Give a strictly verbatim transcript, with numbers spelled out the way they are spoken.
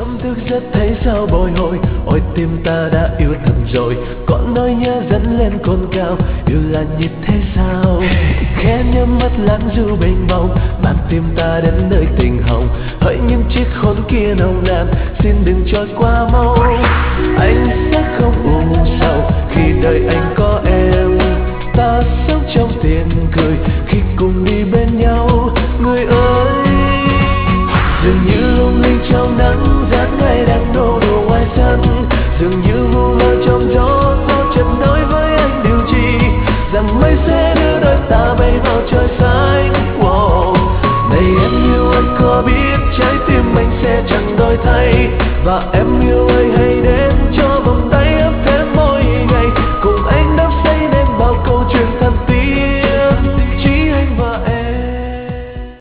sớm thức giấc thấy sao bồi hồi, ôi tim ta đã yêu thật rồi. Có nỗi nhớ dẫn lên cồn cao, yêu là nhịp thế sao? Khẽ nhắm mắt lãng du mênh mông, mang tim ta đến nơi tình hồng. Hỡi những chiếc hôn kia nồng nàn, xin đừng trôi qua mau. Anh sẽ không u sầu khi đời anh có em. Ta sống trong tiếng cười khi cùng đi bên nhau, người ơi. Dường như lung linh trong nắng, dáng ngày đang nô đùa ngoài sân. Dường như vu vơ trong gió, sao chợt nói với anh điều gì, rằng mây sẽ đưa đôi ta bay vào trời xanh. Wow. Này em yêu anh có biết trái tim anh sẽ chẳng đổi thay, và em yêu ơi hãy đến